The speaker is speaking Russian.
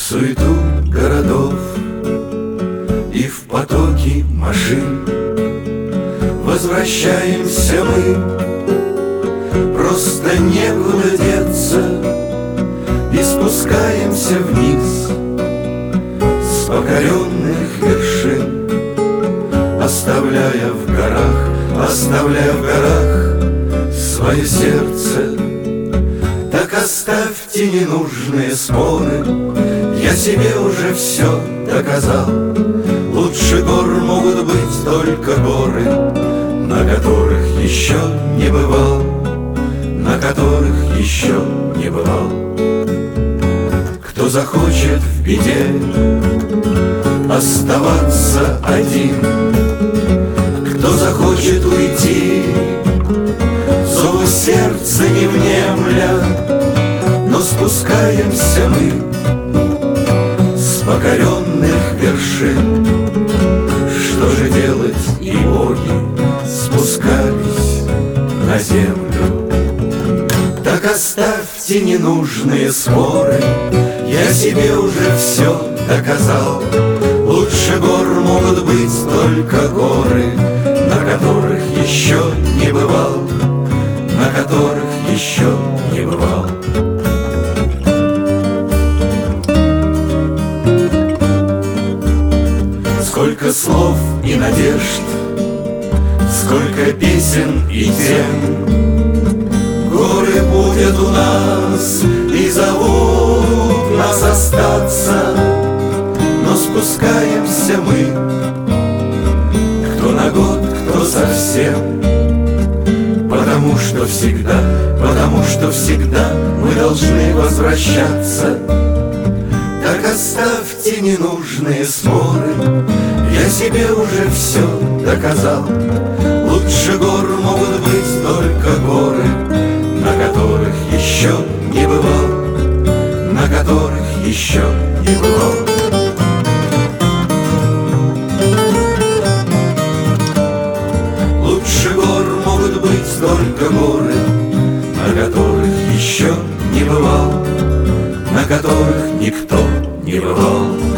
суету городов и в потоке машин возвращаемся мы, просто некуда деться, и спускаемся вниз с покоренных вершин, оставляя в горах свое сердце. Так оставьте ненужные споры, я себе уже все доказал. Лучше гор могут быть только горы, на которых еще не бывал, на которых еще не бывал. Кто захочет в беде оставаться один, кто захочет уйти, зову сердца не внемля, но спускаемся мы с покоренных вершин. Что же делать, и боги спускались на землю? Так оставьте ненужные споры, я себе уже все доказал. Лучше гор могут быть только горы, на которых еще не бывал, на которых еще не бывал. Сколько слов и надежд, сколько песен и тем, горы будет у нас и зовут нас остаться, но спускаемся мы, кто на год, кто совсем, потому что всегда мы должны возвращаться. Так оставьте ненужные споры, я себе уже все доказал. Лучше гор могут быть только горы, на которых еще не бывал, на которых еще не бывал. Лучше гор могут быть только горы, на которых еще не бывал, на которых никто не бывал.